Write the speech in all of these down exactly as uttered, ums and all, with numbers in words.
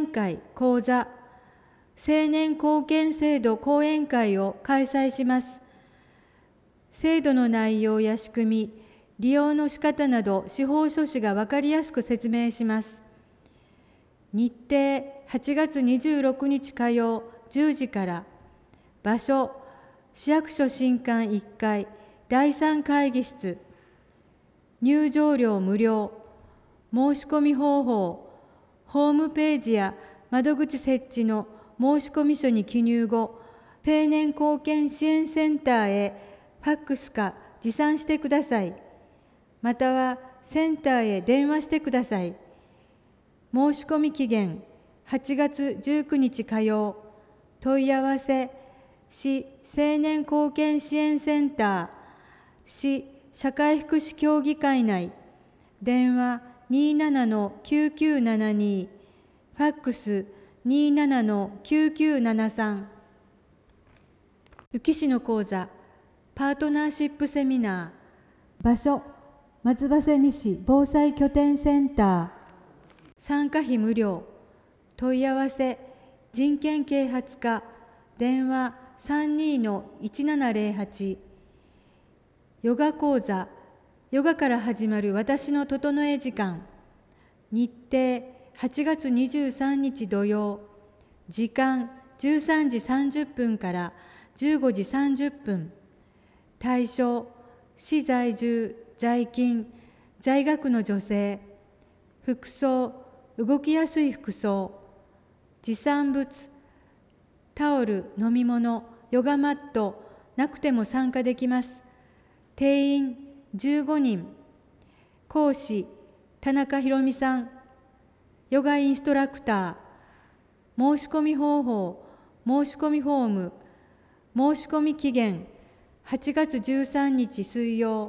演会講座青年貢献制度講演会を開催します。制度の内容や仕組み、利用の仕方など司法書士が分かりやすく説明します。日程はちがつにじゅうろくにち火曜じゅうじから、場所市役所新館いっかいだいさん会議室、入場料無料、申し込み方法、ホームページや窓口設置の申込書に記入後、青年貢献支援センターへファックスか持参してください。またはセンターへ電話してください。申し込み期限はちがつじゅうくにち火曜、問い合わせ市青年貢献支援センター、市社会福祉協議会内、電話 にーななのきゅうきゅうななに、ファックス にーななのきゅうきゅうななさん。宇城市の講座パートナーシップセミナー、場所松葉瀬西防災拠点センター、参加費無料、問い合わせ人権啓発課、電話 さんにーのいちななぜろはち。ヨガ講座、ヨガから始まる私の整え時間、日程はちがつにじゅうさんにち土曜、時間じゅうさんじさんじゅっぷんからじゅうごじさんじゅっぷん、対象市在住、在勤、在学の女性、服装動きやすい服装、持参物タオル、飲み物、ヨガマットなくても参加できます。定員じゅうごにん、講師田中ひろみさん、ヨガインストラクター、申し込み方法、申し込みフォーム、申し込み期限はちがつじゅうさんにち水曜。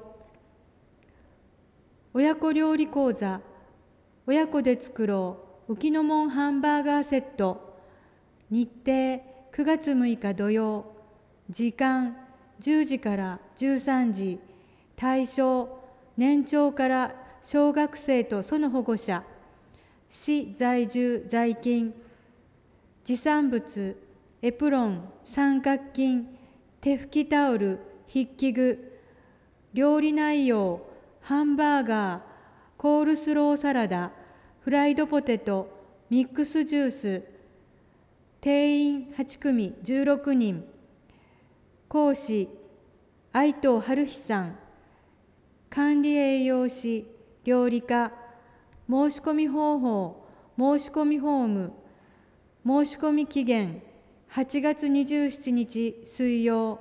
親子料理講座、親子で作ろう浮の門ハンバーガーセット、日程くがつむいか土曜、時間じゅうじからじゅうさんじ、対象年長から小学生とその保護者、市在住在勤、持参物エプロン、三角巾、手拭きタオル、筆記具、料理内容ハンバーガー、コールスローサラダ、フライドポテト、ミックスジュース、定員はちくみじゅうろくにん、講師愛藤春日さん、管理栄養士、料理家、申し込み方法、申し込みフォーム、申し込み期限はちがつにじゅうしちにち水曜。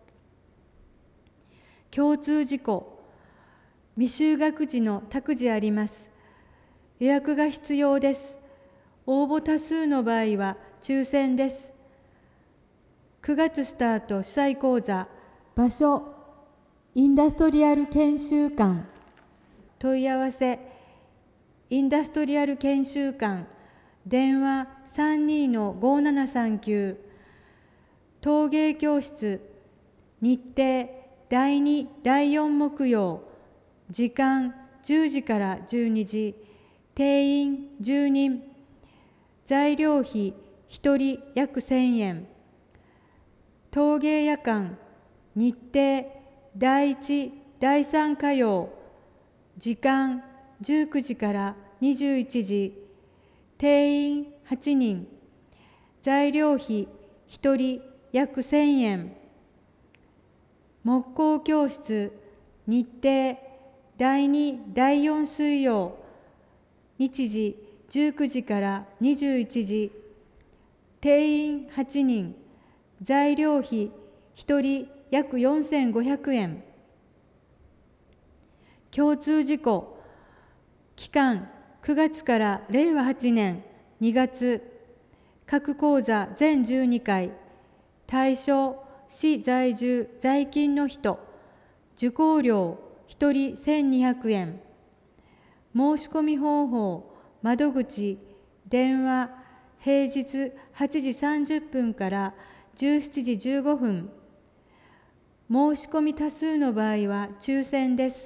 共通事項、未就学児の託児あります。予約が必要です。応募多数の場合は抽選です。くがつスタート主催講座、場所インダストリアル研修館、問い合わせインダストリアル研修館、電話 さんにーのごななさんきゅう、陶芸教室、日程だいにだいよん木曜、時間じゅうじからじゅうにじ、定員じゅうにん、材料費ひとり約せんえん、陶芸夜間、日程だいいちだいさん火曜、時間じゅうくじからにじゅういちじ、定員はちにん、材料費ひとり約せんえん、木工教室、日程だいにだいよん水曜、日時じゅうくじからにじゅういちじ、定員はちにん、材料費ひとり約よんせんごひゃくえん。共通事項、期間くがつかられいわはちねんにがつ、各講座全じゅうにかい、対象市在住在勤の人、受講料ひとりせんにひゃくえん、申し込み方法、窓口、電話、平日はちじさんじゅっぷんからじゅうしちじじゅうごふん、申し込み多数の場合は抽選です。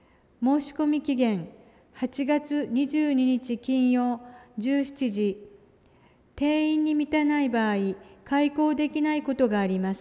申し込み期限はちがつにじゅうににち金曜じゅうしちじ、 定員に満たない場合、開講できないことがあります。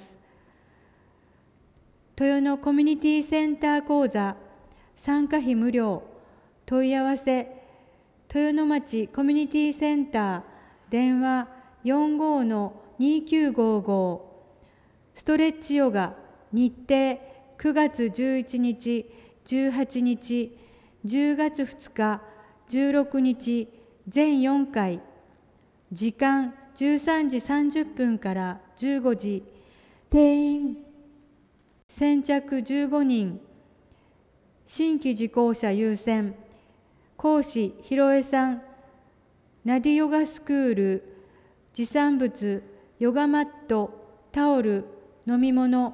豊野コミュニティセンター講座、参加費無料、問い合わせ、豊野町コミュニティセンター、電話 よんごーのにきゅうごーごー、ストレッチヨガ、日程くがつじゅういちにち、じゅうはちにち、じゅうがつふつか、じゅうろくにち、全よんかい、時間じゅうさんじさんじゅっぷんからじゅうごじ、定員先着じゅうごにん、新規受講者優先、講師ひろえさん、ナディヨガスクール、持参物、ヨガマット、タオル、飲み物、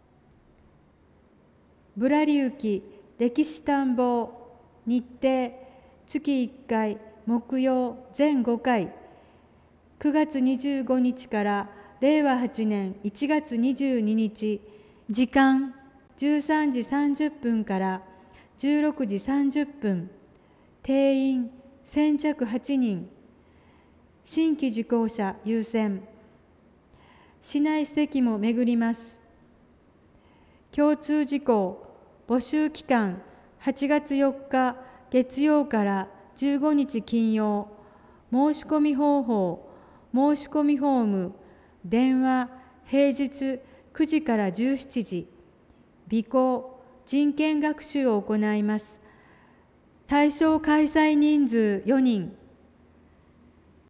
ぶらりゆき、歴史探訪、日程、月いっかい、木曜、全ごかい、くがつにじゅうごにちかられいわはちねんいちがつにじゅうににち、時間じゅうさんじさんじゅっぷんからじゅうろくじさんじゅっぷん、定員先着はちにん、新規受講者優先、市内席も巡ります。共通事項、募集期間はちがつよっか月曜からじゅうごにち金曜、申し込み方法、申し込みフォーム、電話、平日くじからじゅうしちじ、備考、人権学習を行います。対象開催人数よにん、